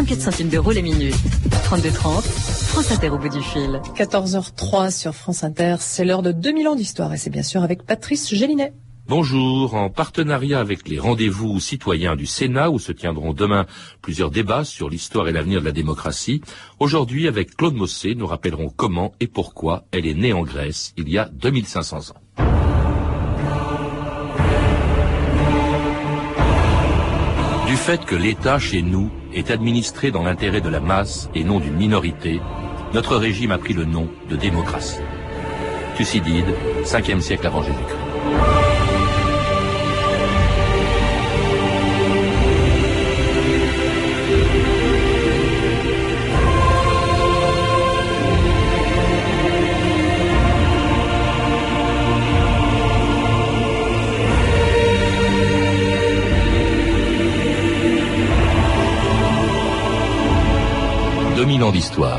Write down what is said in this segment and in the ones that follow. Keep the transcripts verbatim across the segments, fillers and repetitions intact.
trente-quatre centimes d'euros la minute. trente-deux trente, France Inter au bout du fil. quatorze heures trois sur France Inter, c'est l'heure de deux mille ans d'histoire et c'est bien sûr avec Patrice Gélinet. Bonjour, en partenariat avec les rendez-vous citoyens du Sénat où se tiendront demain plusieurs débats sur l'histoire et l'avenir de la démocratie, aujourd'hui avec Claude Mossé, nous rappellerons comment et pourquoi elle est née en Grèce il y a deux mille cinq cents ans. Du fait que l'État chez nous est administré dans l'intérêt de la masse et non d'une minorité, notre régime a pris le nom de démocratie. Thucydide, cinquième siècle avant Jésus-Christ. deux mille ans d'histoire.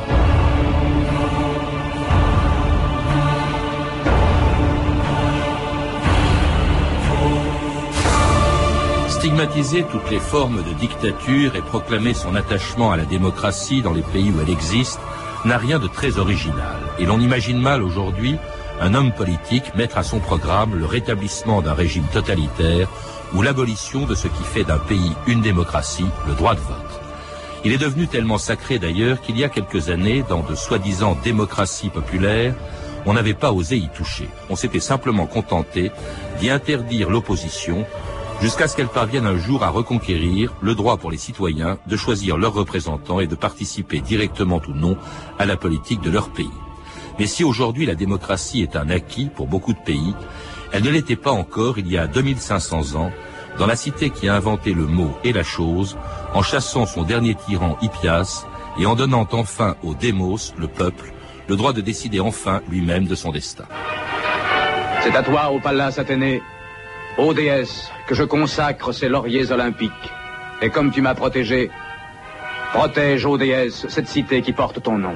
Stigmatiser toutes les formes de dictature et proclamer son attachement à la démocratie dans les pays où elle existe n'a rien de très original. Et l'on imagine mal aujourd'hui un homme politique mettre à son programme le rétablissement d'un régime totalitaire ou l'abolition de ce qui fait d'un pays une démocratie, le droit de vote. Il est devenu tellement sacré d'ailleurs qu'il y a quelques années, dans de soi-disant démocraties populaires, on n'avait pas osé y toucher. On s'était simplement contenté d'y interdire l'opposition jusqu'à ce qu'elle parvienne un jour à reconquérir le droit pour les citoyens de choisir leurs représentants et de participer directement ou non à la politique de leur pays. Mais si aujourd'hui la démocratie est un acquis pour beaucoup de pays, elle ne l'était pas encore il y a deux mille cinq cents ans, dans la cité qui a inventé le mot et la chose, en chassant son dernier tyran Hippias et en donnant enfin au démos, le peuple, le droit de décider enfin lui-même de son destin. C'est à toi, ô Pallas Athénée, ô déesse, que je consacre ces lauriers olympiques. Et comme tu m'as protégé, protège, ô déesse, cette cité qui porte ton nom.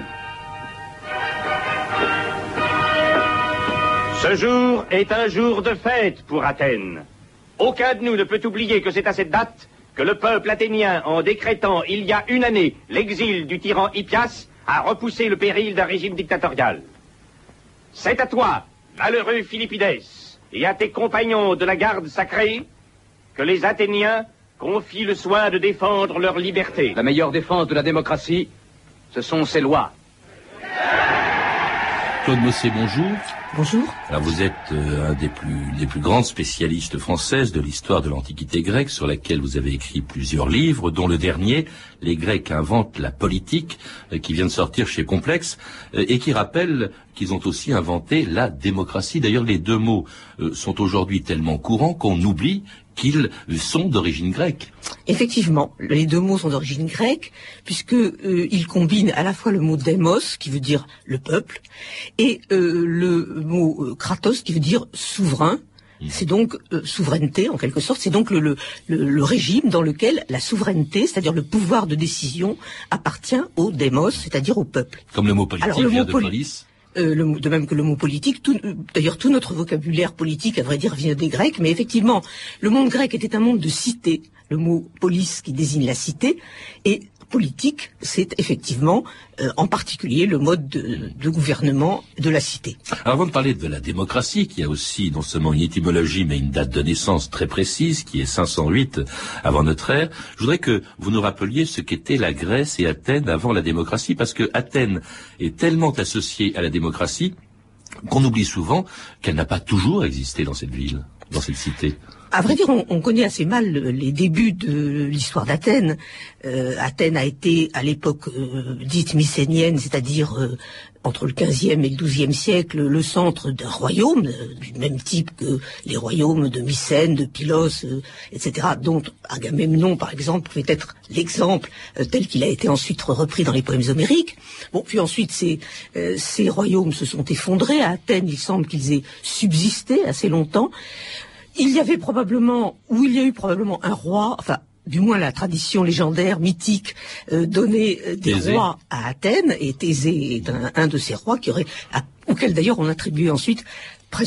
Ce jour est un jour de fête pour Athènes. Aucun de nous ne peut oublier que c'est à cette date que le peuple athénien, en décrétant il y a une année l'exil du tyran Hippias, a repoussé le péril d'un régime dictatorial. C'est à toi, malheureux Philippides, et à tes compagnons de la garde sacrée, que les Athéniens confient le soin de défendre leur liberté. La meilleure défense de la démocratie, ce sont ses lois. Claude Mossé, bonjour. Bonjour. Alors vous êtes euh, un des plus, des plus grandes spécialistes françaises de l'histoire de l'Antiquité grecque, sur laquelle vous avez écrit plusieurs livres, dont le dernier, Les Grecs inventent la politique, euh, qui vient de sortir chez Complexe, euh, et qui rappelle qu'ils ont aussi inventé la démocratie. D'ailleurs, les deux mots euh, sont aujourd'hui tellement courants qu'on oublie qu'ils sont d'origine grecque. Effectivement, les deux mots sont d'origine grecque, puisque euh, ils combinent à la fois le mot démos, qui veut dire le peuple, et euh, le mot euh, kratos, qui veut dire souverain. Mmh. C'est donc euh, souveraineté, en quelque sorte. C'est donc le, le, le, le régime dans lequel la souveraineté, c'est-à-dire le pouvoir de décision, appartient au démos, c'est-à-dire au peuple. Comme le mot politique Alors, le vient mot de poli- police. Euh, le, de même que le mot politique, tout, euh, d'ailleurs tout notre vocabulaire politique, à vrai dire, vient des Grecs, mais effectivement, le monde grec était un monde de cité, le mot polis qui désigne la cité, et politique, c'est effectivement euh, en particulier le mode de, de gouvernement de la cité. Alors avant de parler de la démocratie, qui a aussi non seulement une étymologie, mais une date de naissance très précise, qui est cinq cent huit avant notre ère, je voudrais que vous nous rappeliez ce qu'était la Grèce et Athènes avant la démocratie, parce que Athènes est tellement associée à la démocratie qu'on oublie souvent qu'elle n'a pas toujours existé dans cette ville, dans cette cité. À vrai dire, on, on connaît assez mal les débuts de l'histoire d'Athènes. Euh, Athènes a été, à l'époque euh, dite mycénienne, c'est-à-dire euh, entre le quinzième et le douzième siècle, le centre d'un royaume, euh, du même type que les royaumes de Mycène, de Pylos, euh, et cetera, dont Agamemnon, par exemple, pouvait être l'exemple euh, tel qu'il a été ensuite repris dans les poèmes homériques. Bon, puis ensuite, ces, euh, ces royaumes se sont effondrés. À Athènes, il semble qu'ils aient subsisté assez longtemps. Il y avait probablement, ou il y a eu probablement un roi, enfin, du moins la tradition légendaire, mythique, euh, donnait euh, des Thésée. rois à Athènes, et Thésée est un, un de ces rois qui aurait, à, auquel d'ailleurs on attribuait ensuite presque la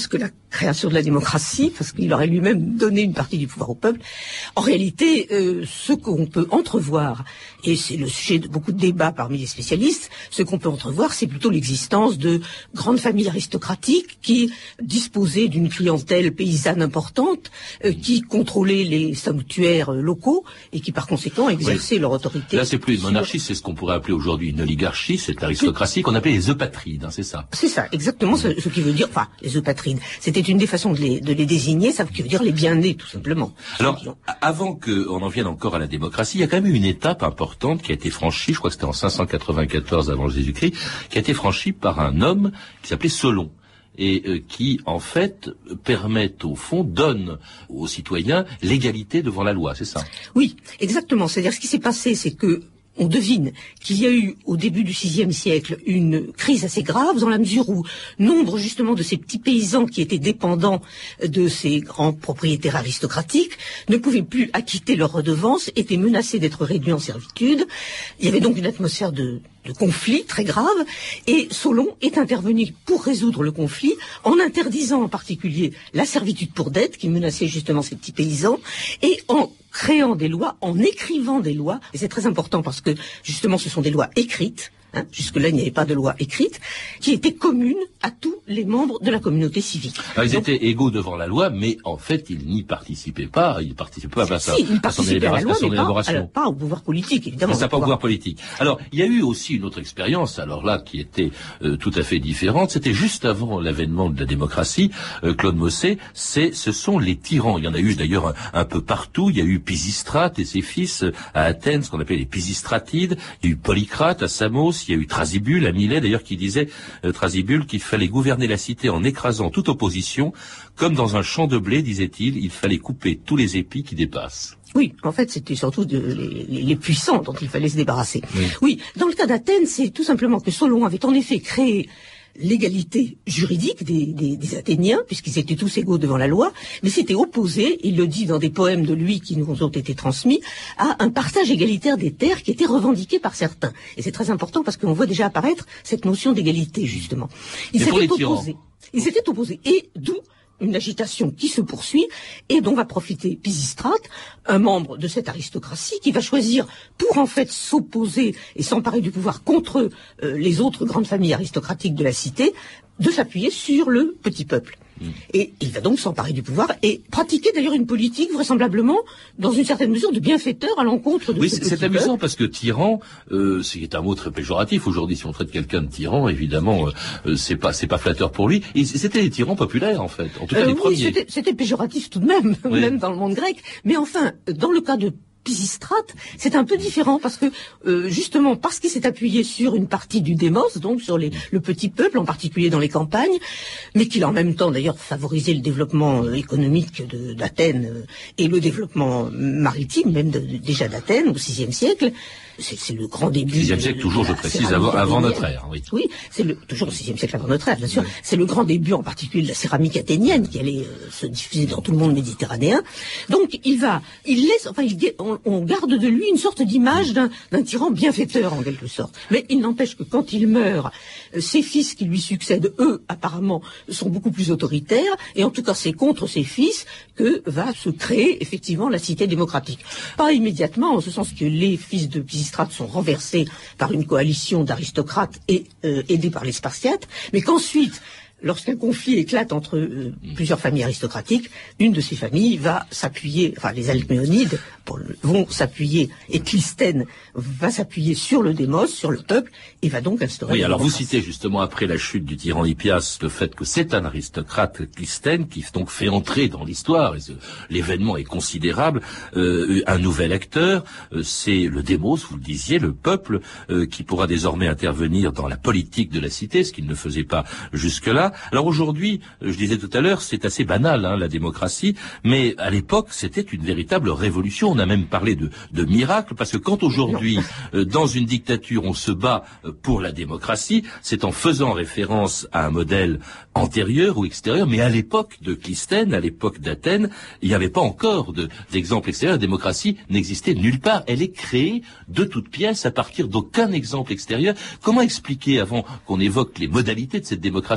création de la démocratie, parce qu'il aurait lui-même donné une partie du pouvoir au peuple. En réalité, euh, ce qu'on peut entrevoir, et c'est le sujet de beaucoup de débats parmi les spécialistes, ce qu'on peut entrevoir, c'est plutôt l'existence de grandes familles aristocratiques qui disposaient d'une clientèle paysanne importante, euh, qui contrôlaient les sanctuaires locaux et qui par conséquent exerçaient oui. leur autorité. Là, c'est plus une monarchie, c'est ce qu'on pourrait appeler aujourd'hui une oligarchie, cette aristocratie qu'on appelait les eupatrides, hein, c'est ça. C'est ça, exactement ce, ce qui veut dire, enfin, les eupatrides. C'était une des façons de les, de les désigner, ça veut dire les bien-nés, tout simplement. Alors, avant qu'on en vienne encore à la démocratie, il y a quand même eu une étape importante qui a été franchie, je crois que c'était en cinq cent quatre-vingt-quatorze avant Jésus-Christ, qui a été franchie par un homme qui s'appelait Solon. Et euh, qui, en fait, permettent, au fond, donnent aux citoyens l'égalité devant la loi, c'est ça? Oui, exactement. C'est-à-dire, ce qui s'est passé, c'est que on devine qu'il y a eu, au début du sixième siècle, une crise assez grave, dans la mesure où nombre, justement, de ces petits paysans qui étaient dépendants de ces grands propriétaires aristocratiques ne pouvaient plus acquitter leurs redevances, étaient menacés d'être réduits en servitude. Il y avait donc une atmosphère de de conflit très grave, et Solon est intervenu pour résoudre le conflit en interdisant en particulier la servitude pour dette qui menaçait justement ces petits paysans, et en créant des lois, en écrivant des lois, et c'est très important parce que justement ce sont des lois écrites, hein, jusque-là il n'y avait pas de loi écrite, qui étaient communes à tous les membres de la communauté civique. Alors, ils Donc, étaient égaux devant la loi, mais en fait ils n'y participaient pas, ils ne participaient pas à, sa, si, à son, élibération, à, loi, à son mais élaboration. Pas, alors, pas au pouvoir politique, évidemment. Ça, pas au pouvoir politique. Alors, il y a eu aussi une autre expérience, alors là, qui était euh, tout à fait différente. C'était juste avant l'avènement de la démocratie. Euh, Claude Mossé, c'est, ce sont les tyrans. Il y en a eu d'ailleurs un, un peu partout. Il y a eu Pisistrate et ses fils euh, à Athènes, ce qu'on appelait les Pisistratides. Il y a eu Polycrate à Samos. Il y a eu Thrasybule à Milet, d'ailleurs, qui disait, euh, Thrasybule, qu'il fallait gouverner la cité en écrasant toute opposition. Comme dans un champ de blé, disait-il, il fallait couper tous les épis qui dépassent. Oui, en fait, c'était surtout de, les, les puissants dont il fallait se débarrasser. Oui. oui, dans le cas d'Athènes, c'est tout simplement que Solon avait en effet créé l'égalité juridique des, des, des Athéniens, puisqu'ils étaient tous égaux devant la loi, mais c'était opposé, il le dit dans des poèmes de lui qui nous ont été transmis, à un partage égalitaire des terres qui était revendiqué par certains. Et c'est très important parce qu'on voit déjà apparaître cette notion d'égalité, justement. Ils s'étaient opposés. Ils s'étaient opposés. Et d'où une agitation qui se poursuit et dont va profiter Pisistrate, un membre de cette aristocratie qui va choisir, pour en fait s'opposer et s'emparer du pouvoir contre euh, les autres grandes familles aristocratiques de la cité, de s'appuyer sur le petit peuple. Mmh. Et il va donc s'emparer du pouvoir et pratiquer d'ailleurs une politique vraisemblablement, dans une certaine mesure, de bienfaiteur à l'encontre de oui, ce petit c'est peuple. amusant parce que tyran, euh, c'est un mot très péjoratif aujourd'hui. Si on traite quelqu'un de tyran, évidemment, euh, c'est pas c'est pas flatteur pour lui. Et c'était des tyrans populaires en fait, en tout cas euh, les oui, premiers. C'était, c'était péjoratif tout de même, oui. même dans le monde grec. Mais enfin, dans le cas de Pisistrate, c'est un peu différent parce que euh, justement parce qu'il s'est appuyé sur une partie du démos, donc sur les, le petit peuple, en particulier dans les campagnes, mais qu'il a en même temps d'ailleurs favorisé le développement euh, économique de, d'Athènes euh, et le développement maritime même de, de, déjà d'Athènes au sixième siècle. C'est, c'est le grand début. Sixième siècle, toujours, je précise, avant, avant notre ère, oui. Oui, c'est le, toujours au sixième siècle avant notre ère, bien sûr. Oui. C'est le grand début, en particulier, de la céramique athénienne, qui allait euh, se diffuser dans tout le monde méditerranéen. Donc, il va, il laisse, enfin, il, on, on garde de lui une sorte d'image d'un, d'un tyran bienfaiteur, en quelque sorte. Mais il n'empêche que quand il meurt, euh, ses fils qui lui succèdent, eux, apparemment, sont beaucoup plus autoritaires, et en tout cas, c'est contre ses fils que va se créer, effectivement, la cité démocratique. Pas immédiatement, en ce sens que les fils de Pisistrate sont renversés par une coalition d'aristocrates et euh, aidés par les Spartiates, mais qu'ensuite, lorsqu'un conflit éclate entre euh, plusieurs familles aristocratiques, une de ces familles va s'appuyer, enfin les Alcméonides vont s'appuyer, et Clisthène va s'appuyer sur le démos, sur le peuple, et va donc instaurer... Oui, alors vous citez justement après la chute du tyran Hippias le fait que c'est un aristocrate, Clisthène, qui donc fait entrer dans l'histoire, et ce, l'événement est considérable, euh, un nouvel acteur, euh, c'est le démos, vous le disiez, le peuple, euh, qui pourra désormais intervenir dans la politique de la cité, ce qu'il ne faisait pas jusque-là. Alors aujourd'hui, je disais tout à l'heure, c'est assez banal, hein, la démocratie, mais à l'époque, c'était une véritable révolution. On a même parlé de, de miracle, parce que quand aujourd'hui, euh, dans une dictature, on se bat euh, pour la démocratie, c'est en faisant référence à un modèle antérieur ou extérieur, mais à l'époque de Clisthène, à l'époque d'Athènes, il n'y avait pas encore de, d'exemple extérieur. La démocratie n'existait nulle part. Elle est créée de toutes pièces à partir d'aucun exemple extérieur. Comment expliquer, avant qu'on évoque les modalités de cette démocratie,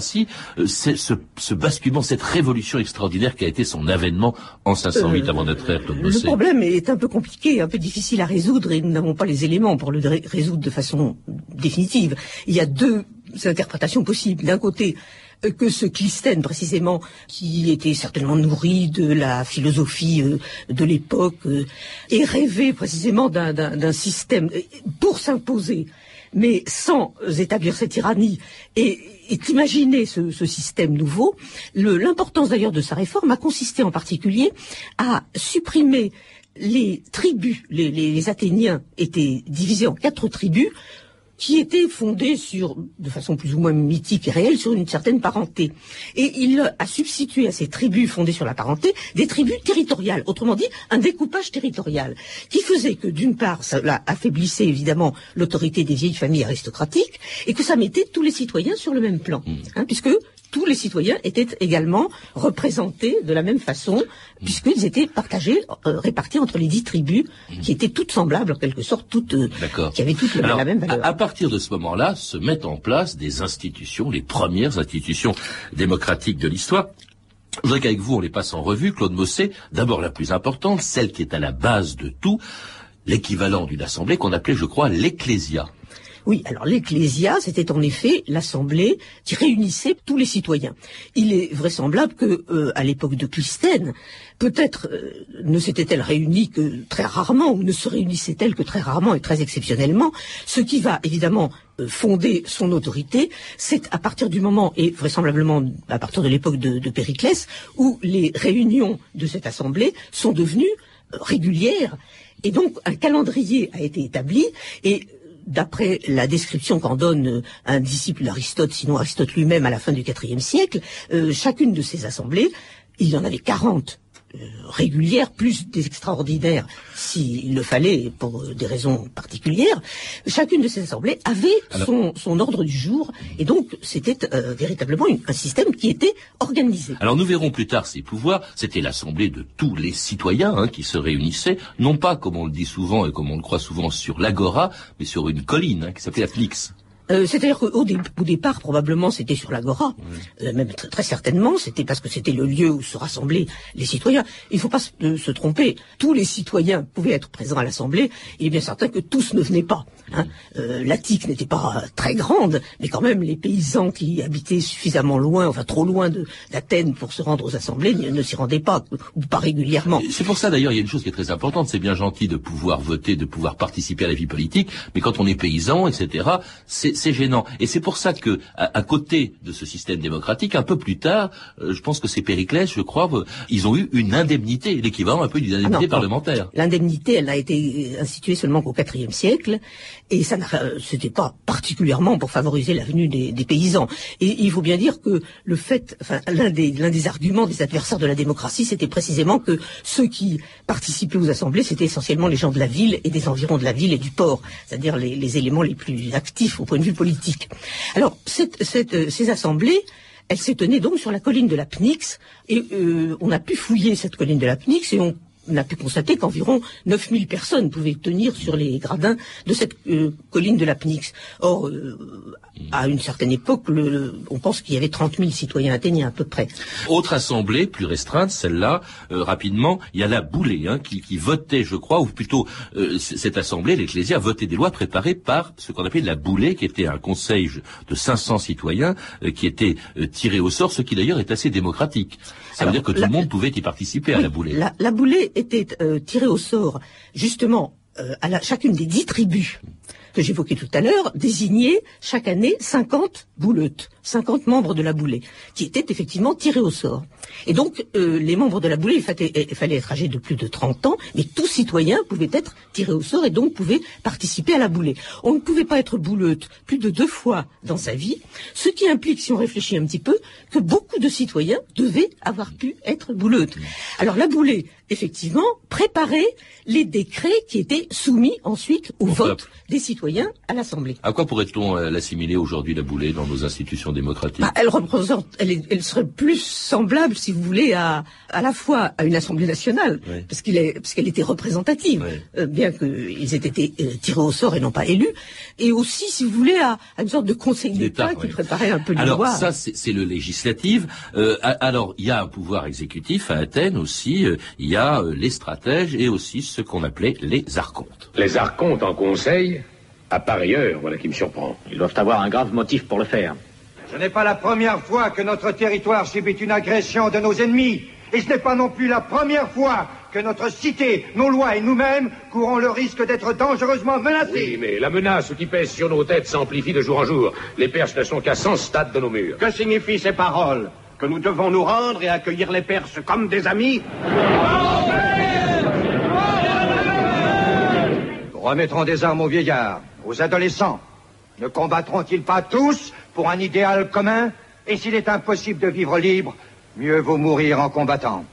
euh, ce, ce basculement, cette révolution extraordinaire qui a été son avènement en cinq cent huit euh, avant notre ère, Claude Mossé? Le problème est un peu compliqué, un peu difficile à résoudre, et nous n'avons pas les éléments pour le résoudre de façon définitive. Il y a deux interprétations possibles. D'un côté, que ce Clisthène, précisément, qui était certainement nourri de la philosophie euh, de l'époque, euh, et rêvé précisément d'un, d'un, d'un système pour s'imposer, mais sans établir cette tyrannie, et, et imaginer ce, ce système nouveau. Le, l'importance d'ailleurs de sa réforme a consisté en particulier à supprimer les tribus. Les, les, les Athéniens étaient divisés en quatre tribus, qui était fondé sur, de façon plus ou moins mythique et réelle, sur une certaine parenté. Et il a substitué à ces tribus fondées sur la parenté des tribus territoriales, autrement dit, un découpage territorial, qui faisait que, d'une part, cela affaiblissait évidemment l'autorité des vieilles familles aristocratiques, et que ça mettait tous les citoyens sur le même plan, hein, puisque tous les citoyens étaient également représentés de la même façon, puisqu'ils étaient partagés, euh, répartis entre les dix tribus, qui étaient toutes semblables, en quelque sorte, toutes, euh, qui avaient toutes Alors, la même valeur. À, à partir de ce moment-là, se mettent en place des institutions, les premières institutions démocratiques de l'histoire. Je voudrais qu'avec vous, on les passe en revue. Claude Mossé, d'abord la plus importante, celle qui est à la base de tout, l'équivalent d'une assemblée qu'on appelait, je crois, l'ecclésia. Oui, alors l'Ecclésia, c'était en effet l'assemblée qui réunissait tous les citoyens. Il est vraisemblable que, euh, à l'époque de Clisthène, peut-être euh, ne s'était-elle réunie que très rarement, ou ne se réunissait-elle que très rarement et très exceptionnellement. Ce qui va évidemment euh, fonder son autorité, c'est à partir du moment, et vraisemblablement à partir de l'époque de, de Périclès, où les réunions de cette assemblée sont devenues euh, régulières, et donc un calendrier a été établi, et d'après la description qu'en donne un disciple d'Aristote, sinon Aristote lui-même à la fin du quatrième siècle, euh, chacune de ces assemblées, il y en avait quarante euh, régulières, plus des extraordinaires s'il le fallait pour euh, des raisons particulières. Chacune de ces assemblées avait Alors, son, son ordre du jour, et donc c'était euh, véritablement une, un système qui était organisé. Alors nous verrons plus tard ces pouvoirs. C'était l'assemblée de tous les citoyens hein, qui se réunissaient, non pas comme on le dit souvent et comme on le croit souvent sur l'agora, mais sur une colline hein, qui s'appelait la Pnyx. Euh, c'est-à-dire qu'au dé- au départ, probablement, c'était sur l'agora. Oui. Euh, même très, très certainement, c'était parce que c'était le lieu où se rassemblaient les citoyens. Il ne faut pas se, euh, se tromper. Tous les citoyens pouvaient être présents à l'Assemblée. Il est bien certain que tous ne venaient pas. Hein. Euh, L'Attique n'était pas très grande, mais quand même, les paysans qui habitaient suffisamment loin, enfin trop loin de, d'Athènes pour se rendre aux assemblées, ne, ne s'y rendaient pas, ou pas régulièrement. C'est pour ça, d'ailleurs, il y a une chose qui est très importante. C'est bien gentil de pouvoir voter, de pouvoir participer à la vie politique, mais quand on est paysan, et cetera, c'est c'est gênant. Et c'est pour ça que, à, à côté de ce système démocratique, un peu plus tard, euh, je pense que c'est Périclès, je crois, euh, ils ont eu une indemnité, l'équivalent un peu d'une indemnité ah non, parlementaire. Non. L'indemnité, elle n'a été instituée seulement qu'au quatrième siècle, et ça n'a, euh, c'était pas particulièrement pour favoriser la venue des, des paysans. Et il faut bien dire que le fait, enfin, l'un des, l'un des arguments des adversaires de la démocratie, c'était précisément que ceux qui participaient aux assemblées, c'était essentiellement les gens de la ville et des environs de la ville et du port, c'est-à-dire les, les éléments les plus actifs au point de vue politique. Alors, cette, cette, euh, ces assemblées, elles se tenaient donc sur la colline de la Pnyx, et euh, on a pu fouiller cette colline de la Pnyx, et on on a pu constater qu'environ neuf mille personnes pouvaient tenir sur les gradins de cette euh, colline de la Pnyx. Or, euh, à une certaine époque, le, le, on pense qu'il y avait trente mille citoyens athéniens à peu près. Autre assemblée, plus restreinte, celle-là, euh, rapidement, il y a la Boulée, hein, qui, qui votait, je crois, ou plutôt euh, cette assemblée, l'Ecclésia, votait des lois préparées par ce qu'on appelait la Boulée, qui était un conseil de cinq cents citoyens, euh, qui était euh, tiré au sort, ce qui d'ailleurs est assez démocratique. Ça Alors, veut dire que tout la, le monde pouvait y participer oui, à la Boulée. La, la Boulée était euh, tirée au sort, justement, euh, à la, chacune des dix tribus que j'évoquais tout à l'heure, désignait chaque année cinquante bouleutes, cinquante membres de la Boulée, qui étaient effectivement tirés au sort. Et donc, euh, les membres de la Boulée, il fallait, il fallait être âgés de plus de trente ans, mais tout citoyen pouvait être tiré au sort et donc pouvait participer à la Boulée. On ne pouvait pas être bouleute plus de deux fois dans sa vie, ce qui implique, si on réfléchit un petit peu, que beaucoup de citoyens devaient avoir pu être bouleutes. Alors la Boulée, effectivement, préparait les décrets qui étaient soumis ensuite au vote des citoyens à l'Assemblée. À quoi pourrait-on euh, l'assimiler aujourd'hui, la Boulée, dans nos institutions démocratique. Bah, elle représente, elle, est, elle serait plus semblable, si vous voulez, à à la fois à une Assemblée nationale, oui. parce qu'il est, parce qu'elle était représentative, oui. euh, bien qu'ils aient été euh, tirés au sort et non pas élus, et aussi, si vous voulez, à, à une sorte de Conseil d'État, d'État qui oui. préparait un peu les alors, lois. Alors ça, c'est, c'est le législatif. Euh, alors, il y a un pouvoir exécutif à Athènes aussi. Euh, il y a euh, les stratèges et aussi ce qu'on appelait les archontes. Les archontes en conseil, à pareille heure, voilà qui me surprend. Ils doivent avoir un grave motif pour le faire. Ce n'est pas la première fois que notre territoire subit une agression de nos ennemis. Et ce n'est pas non plus la première fois que notre cité, nos lois et nous-mêmes courons le risque d'être dangereusement menacés. Oui, mais la menace qui pèse sur nos têtes s'amplifie de jour en jour. Les Perses ne sont qu'à cent stades de nos murs. Que signifient ces paroles? Que nous devons nous rendre et accueillir les Perses comme des amis? Nous remettrons des armes aux vieillards, aux adolescents. Ne combattront-ils pas tous pour un idéal commun? Et s'il est impossible de vivre libre, mieux vaut mourir en combattant.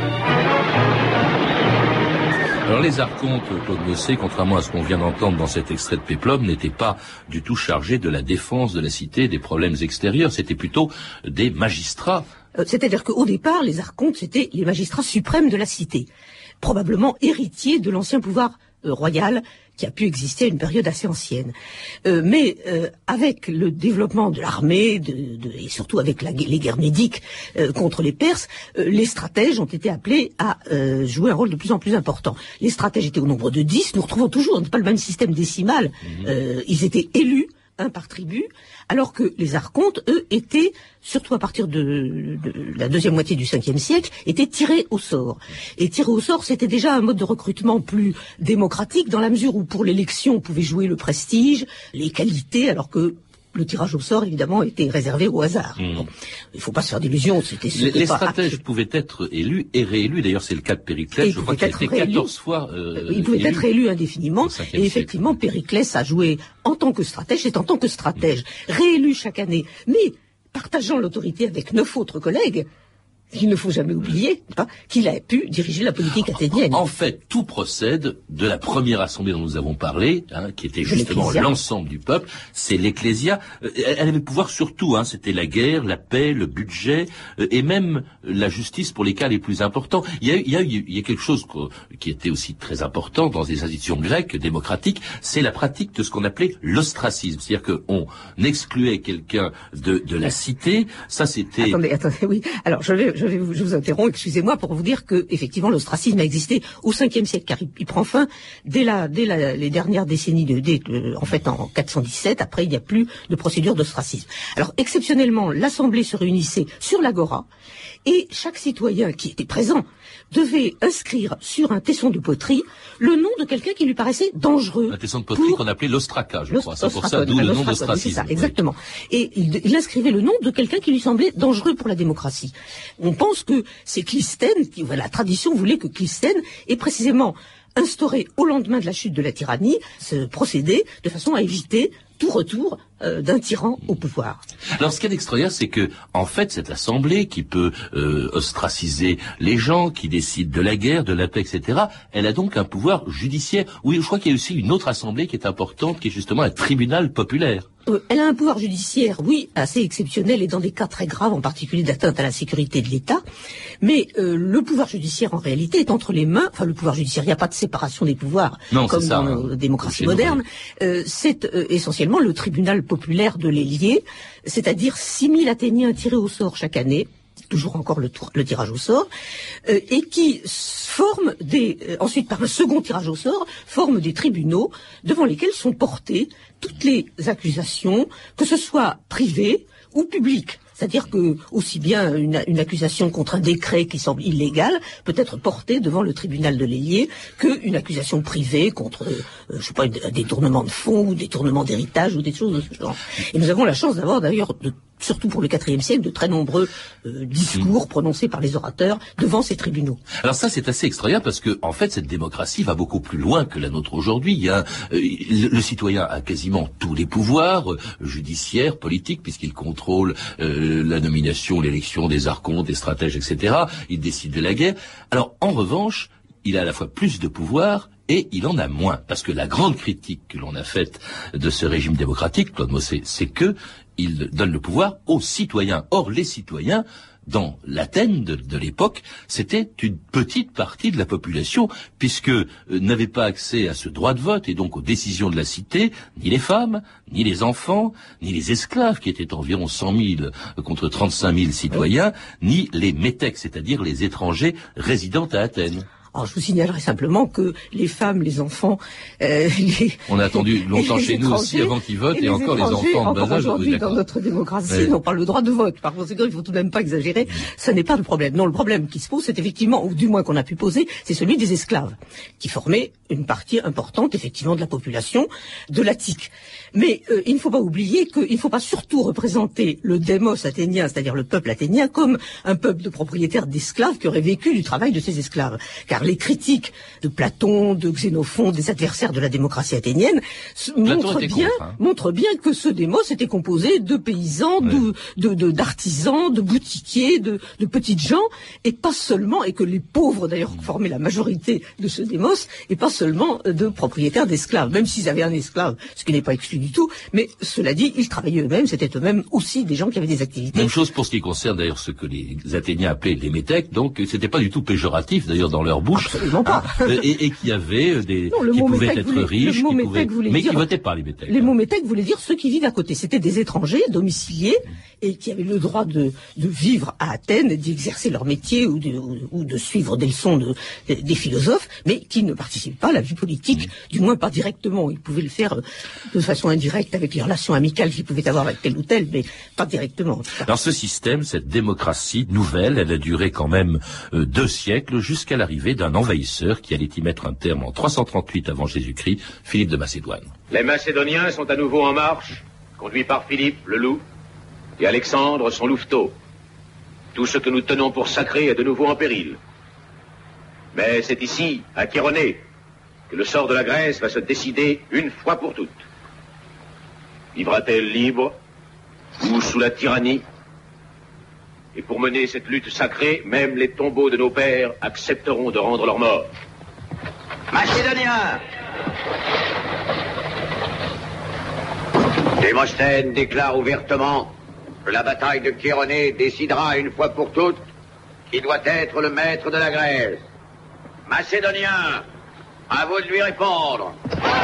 Alors les archontes, Claude Mossé, contrairement à ce qu'on vient d'entendre dans cet extrait de Péplum, n'étaient pas du tout chargés de la défense de la cité, des problèmes extérieurs, c'était plutôt des magistrats. Euh, c'est-à-dire qu'au départ, les archontes, c'était les magistrats suprêmes de la cité, probablement héritiers de l'ancien pouvoir euh, royal qui a pu exister à une période assez ancienne. Euh, mais euh, avec le développement de l'armée, de, de, et surtout avec la, les guerres médiques euh, contre les Perses, euh, les stratèges ont été appelés à euh, jouer un rôle de plus en plus important. Les stratèges étaient au nombre de dix, nous retrouvons toujours, n'est pas le même système décimal, mmh. euh, ils étaient élus, un par tribu, alors que les archontes, eux, étaient, surtout à partir de, de la deuxième moitié du cinquième siècle, étaient tirés au sort. Et tirés au sort, c'était déjà un mode de recrutement plus démocratique, dans la mesure où pour l'élection, on pouvait jouer le prestige, les qualités, alors que le tirage au sort, évidemment, était réservé au hasard. Mmh. Bon, il ne faut pas se faire d'illusions. C'était, c'était les, les stratèges pas... pouvaient être élus et réélus. D'ailleurs, c'est le cas de Périclès. Je crois qu'il a été quatorze fois euh, Il pouvait élu être élu indéfiniment. Et effectivement, siècle. Périclès a joué en tant que stratège. C'est en tant que stratège, mmh. réélu chaque année, mais partageant l'autorité avec neuf autres collègues. Il ne faut jamais oublier hein, qu'il a pu diriger la politique athénienne. En fait, tout procède de la première assemblée dont nous avons parlé, hein, qui était justement l'ensemble du peuple. C'est l'Ecclésia. Elle avait le pouvoir sur tout. Hein, c'était la guerre, la paix, le budget euh, et même la justice pour les cas les plus importants. Il y a, il y a, il y a quelque chose qui était aussi très important dans les institutions grecques démocratiques, c'est la pratique de ce qu'on appelait l'ostracisme. C'est-à-dire qu'on excluait quelqu'un de, de la cité. Ça, c'était... Attendez, attendez, oui. Alors, je vais... Je, vais vous, je vous interromps, excusez-moi, pour vous dire que effectivement l'ostracisme a existé au cinquième siècle, car il, il prend fin dès, la, dès la, les dernières décennies, de, dès, de, en fait en quatre cent dix-sept. Après, il n'y a plus de procédure d'ostracisme. Alors, exceptionnellement, l'Assemblée se réunissait sur l'agora, et chaque citoyen qui était présent devait inscrire sur un tesson de poterie le nom de quelqu'un qui lui paraissait dangereux. Un tesson de poterie pour... qu'on appelait l'ostraca, je crois. C'est pour ça, d'où le nom d'ostracisme. C'est ça, exactement. Et il, il inscrivait le nom de quelqu'un qui lui semblait dangereux pour la démocratie. On pense que c'est Clisthène, qui, la tradition voulait que Clisthène ait précisément instauré au lendemain de la chute de la tyrannie ce procédé de façon à éviter tout retour euh, d'un tyran au pouvoir. Alors, ce qui est extraordinaire, c'est que, en fait, cette assemblée qui peut euh, ostraciser les gens, qui décide de la guerre, de la paix, et cetera, elle a donc un pouvoir judiciaire. Oui, je crois qu'il y a aussi une autre assemblée qui est importante, qui est justement un tribunal populaire. Euh, elle a un pouvoir judiciaire, oui, assez exceptionnel et dans des cas très graves, en particulier d'atteinte à la sécurité de l'État. Mais euh, le pouvoir judiciaire, en réalité, est entre les mains. Enfin, le pouvoir judiciaire, il n'y a pas de séparation des pouvoirs, non, comme ça, dans nos hein, démocraties modernes. Euh, c'est euh, essentiellement le tribunal populaire de l'Héliée, c'est-à-dire six mille Athéniens tirés au sort chaque année, toujours encore le, tour, le tirage au sort, euh, et qui forment des, euh, ensuite par un second tirage au sort, forment des tribunaux devant lesquels sont portées toutes les accusations, que ce soit privées ou publiques. C'est-à-dire que aussi bien une, une accusation contre un décret qui semble illégal peut être portée devant le tribunal de l'Héliée qu'une accusation privée contre, euh, je sais pas, un détournement de fonds ou détournement d'héritage ou des choses de ce genre. Et nous avons la chance d'avoir d'ailleurs, de, surtout pour le quatrième siècle, de très nombreux euh, discours prononcés par les orateurs devant ces tribunaux. Alors ça, c'est assez extraordinaire parce que, en fait, cette démocratie va beaucoup plus loin que la nôtre aujourd'hui. Il y a, euh, le, le citoyen a quasiment tous les pouvoirs euh, judiciaires, politiques, puisqu'il contrôle euh, la nomination, l'élection des archontes, des stratèges, et cetera. Il décide de la guerre. Alors, en revanche, il a à la fois plus de pouvoir et il en a moins. Parce que la grande critique que l'on a faite de ce régime démocratique, Claude Mossé, c'est que il donne le pouvoir aux citoyens. Or, les citoyens, dans l'Athènes de, de l'époque, c'était une petite partie de la population, puisque euh, n'avaient pas accès à ce droit de vote et donc aux décisions de la cité, ni les femmes, ni les enfants, ni les esclaves, qui étaient environ cent mille euh, contre trente-cinq mille citoyens, ni les métèques, c'est-à-dire les étrangers résidant à Athènes. Alors, je vous signalerai simplement que les femmes, les enfants... Euh, les, on a attendu longtemps chez nous aussi avant qu'ils votent, et, et encore les enfants de bas âge. Aujourd'hui, dans notre démocratie, ouais. n'ont pas le droit de vote. Par conséquent, il faut tout de même pas exagérer. Ça n'est pas le problème. Non, le problème qui se pose, c'est effectivement, ou du moins qu'on a pu poser, c'est celui des esclaves, qui formaient une partie importante, effectivement, de la population de l'Attique. Mais euh, il ne faut pas oublier qu'il ne faut pas surtout représenter le démos athénien, c'est-à-dire le peuple athénien, comme un peuple de propriétaires d'esclaves qui auraient vécu du travail de ces esclaves. Car les critiques de Platon, de Xénophon, des adversaires de la démocratie athénienne, montrent bien, contre, hein. montrent bien que ce démos était composé de paysans, ouais. de, de, de, d'artisans, de boutiquiers, de, de petites gens, et pas seulement, et que les pauvres d'ailleurs formaient la majorité de ce démos, et pas seulement de propriétaires d'esclaves, même s'ils avaient un esclave, ce qui n'est pas exclu du tout, mais cela dit, ils travaillaient eux-mêmes, c'était eux-mêmes aussi des gens qui avaient des activités. Même chose pour ce qui concerne d'ailleurs ce que les Athéniens appelaient les métèques, donc c'était pas du tout péjoratif d'ailleurs dans leur bouche. Absolument pas. Ah, et, et qui avaient des, non, qui pouvaient être voulait, riches, qui pouvaient, mais dire, qui votaient pas les métèques. Les mots métèques voulaient dire ceux qui vivent à côté. C'était des étrangers domiciliés et qui avaient le droit de, de vivre à Athènes, d'exercer leur métier ou de, ou, ou de suivre des leçons de, de, des philosophes, mais qui ne participent pas à la vie politique, mmh. du moins pas directement. Ils pouvaient le faire de façon indirecte avec les relations amicales qu'ils pouvaient avoir avec tel ou tel, mais pas directement. Alors ce système, cette démocratie nouvelle, elle a duré quand même euh, deux siècles jusqu'à l'arrivée d'un envahisseur qui allait y mettre un terme en trois cent trente-huit avant Jésus-Christ, Philippe de Macédoine. Les Macédoniens sont à nouveau en marche, conduits par Philippe, le loup, et Alexandre, son louveteau. Tout ce que nous tenons pour sacré est de nouveau en péril. Mais c'est ici, à Chéronée, que le sort de la Grèce va se décider une fois pour toutes. Vivra-t-elle libre ou sous la tyrannie? Et pour mener cette lutte sacrée, même les tombeaux de nos pères accepteront de rendre leur mort. Macédoniens, Démosthène déclare ouvertement que la bataille de Chéronée décidera une fois pour toutes qui doit être le maître de la Grèce. Macédoniens, à vous de lui répondre.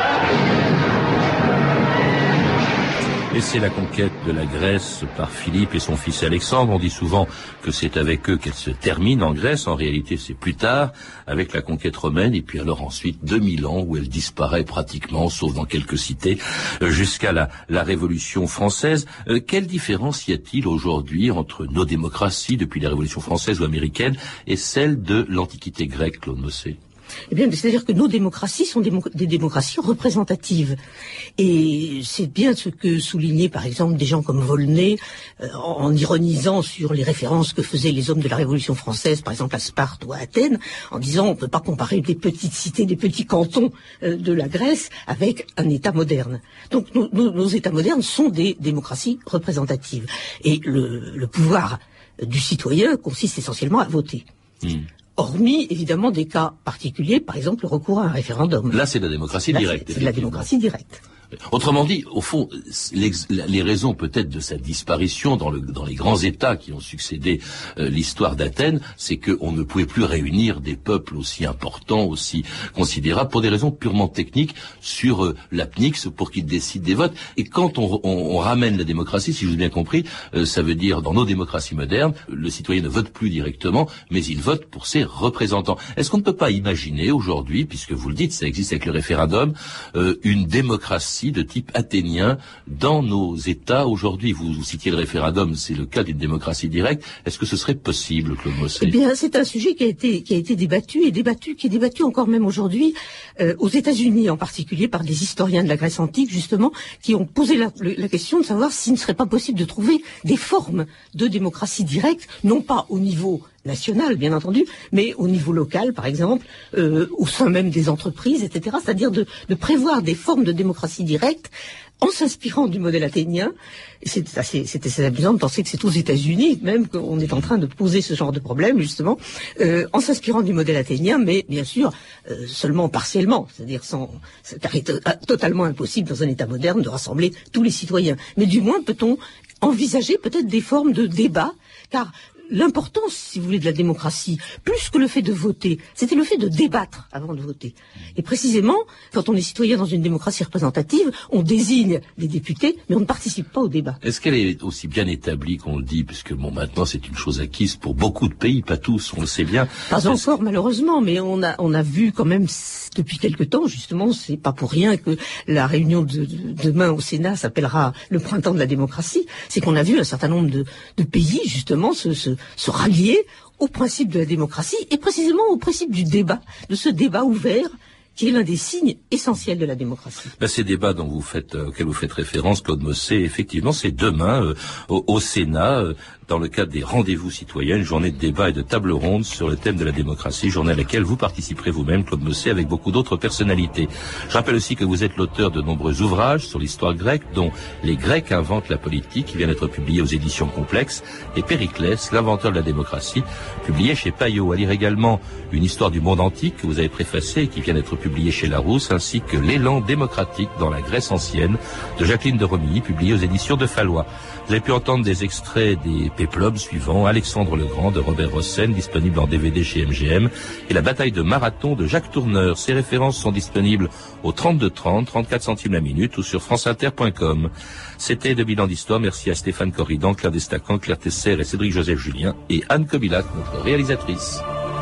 Et c'est la conquête de la Grèce par Philippe et son fils Alexandre. On dit souvent que c'est avec eux qu'elle se termine en Grèce. En réalité, c'est plus tard, avec la conquête romaine, et puis alors ensuite deux mille ans où elle disparaît pratiquement, sauf dans quelques cités, jusqu'à la, la Révolution française. Euh, quelle différence y a-t-il aujourd'hui entre nos démocraties, depuis la Révolution française ou américaine, et celle de l'Antiquité grecque, Claude Mossé? Eh bien, c'est-à-dire que nos démocraties sont des, des démocraties représentatives. Et c'est bien ce que soulignaient, par exemple, des gens comme Volney, euh, en, en ironisant sur les références que faisaient les hommes de la Révolution française, par exemple à Sparte ou à Athènes, en disant on ne peut pas comparer des petites cités, des petits cantons euh, de la Grèce avec un État moderne. Donc nos, nos, nos États modernes sont des démocraties représentatives. Et le, le pouvoir du citoyen consiste essentiellement à voter. Mmh. Hormis, évidemment, des cas particuliers, par exemple, le recours à un référendum. Là, c'est de la démocratie Là, directe. C'est, c'est de la démocratie directe. Autrement dit, au fond, les, les raisons peut-être de sa disparition dans, le, dans les grands États qui ont succédé euh, l'histoire d'Athènes, c'est qu'on ne pouvait plus réunir des peuples aussi importants, aussi considérables, pour des raisons purement techniques, sur euh, l'apnix, pour qu'ils décident des votes. Et quand on, on, on ramène la démocratie, si je vous ai bien compris, euh, ça veut dire, dans nos démocraties modernes, le citoyen ne vote plus directement, mais il vote pour ses représentants. Est-ce qu'on ne peut pas imaginer aujourd'hui, puisque vous le dites, ça existe avec le référendum, euh, une démocratie de type athénien dans nos États aujourd'hui? Vous, vous citiez le référendum, c'est le cas d'une démocratie directe. Est-ce que ce serait possible, Claude Mossé? Eh bien, c'est un sujet qui a été qui a été débattu et débattu, qui est débattu encore même aujourd'hui euh, aux États-Unis, en particulier par des historiens de la Grèce antique, justement, qui ont posé la, la question de savoir s'il ne serait pas possible de trouver des formes de démocratie directe, non pas au niveau national, bien entendu, mais au niveau local, par exemple, euh, au sein même des entreprises, et cetera. C'est-à-dire de, de prévoir des formes de démocratie directe en s'inspirant du modèle athénien. C'est assez, c'est assez amusant de penser que c'est aux États-Unis même qu'on est en train de poser ce genre de problème, justement, euh, en s'inspirant du modèle athénien, mais bien sûr euh, seulement partiellement, c'est-à-dire sans, c'est totalement impossible dans un État moderne de rassembler tous les citoyens. Mais du moins peut-on envisager peut-être des formes de débat, car l'importance, si vous voulez, de la démocratie, plus que le fait de voter, c'était le fait de débattre avant de voter. Et précisément, quand on est citoyen dans une démocratie représentative, on désigne les députés, mais on ne participe pas au débat. Est-ce qu'elle est aussi bien établie qu'on le dit, puisque bon, maintenant c'est une chose acquise pour beaucoup de pays, pas tous, on le sait bien. Pas encore, malheureusement, mais on a, on a vu quand même depuis quelque temps, justement, c'est pas pour rien que la réunion de, de demain au Sénat s'appellera le printemps de la démocratie, c'est qu'on a vu un certain nombre de, de pays, justement, se, se se rallier au principe de la démocratie et précisément au principe du débat, de ce débat ouvert qui est l'un des signes essentiels de la démocratie. Ben, ces débats dont vous faites, euh, auxquels vous faites référence, Claude Mossé, effectivement, c'est demain euh, au, au Sénat, euh, dans le cadre des rendez-vous citoyens, une journée de débat et de table ronde sur le thème de la démocratie, journée à laquelle vous participerez vous-même, Claude Mossé, avec beaucoup d'autres personnalités. Je rappelle aussi que vous êtes l'auteur de nombreux ouvrages sur l'histoire grecque, dont Les Grecs inventent la politique, qui vient d'être publié aux éditions Complexes, et Périclès, l'inventeur de la démocratie, publié chez Payot. À lire également Une histoire du monde antique, que vous avez préfacé et qui vient d'être publié chez Larousse, ainsi que L'élan démocratique dans la Grèce ancienne, de Jacqueline de Romilly, publié aux éditions de Fallois. Vous avez pu entendre des extraits des péplums suivants, Alexandre le Grand de Robert Hossein, disponible en D V D chez M G M, et La bataille de Marathon de Jacques Tourneur. Ces références sont disponibles au trente-deux trente, trente-quatre centimes la minute ou sur franceinter point com. C'était deux mille ans d'histoire. Merci à Stéphane Corridan, Claire Destacan, Claire Tesser et Cédric-Joseph Julien et Anne Kobilac, notre réalisatrice.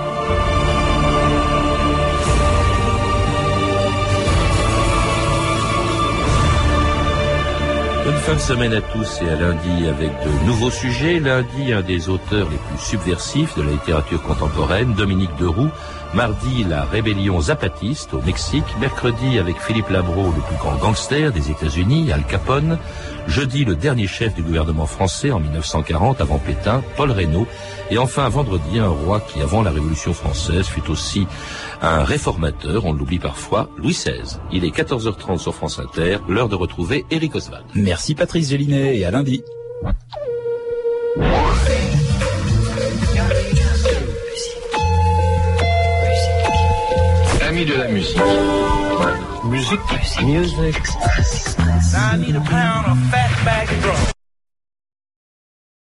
Bonne fin de semaine à tous et à lundi avec de nouveaux sujets. Lundi, un des auteurs les plus subversifs de la littérature contemporaine, Dominique Deroux. Mardi, la rébellion zapatiste au Mexique. Mercredi, avec Philippe Labro, le plus grand gangster des États-Unis, Al Capone. Jeudi, le dernier chef du gouvernement français en mille neuf cent quarante, avant Pétain, Paul Reynaud. Et enfin, vendredi, un roi qui, avant la Révolution française, fut aussi un réformateur, on l'oublie parfois, Louis seize. Il est quatorze heures trente sur France Inter, l'heure de retrouver Éric Oswald. Merci Patrice Gélinet et à lundi. Amis de la musique. Musique. Music. I need a pound of fat.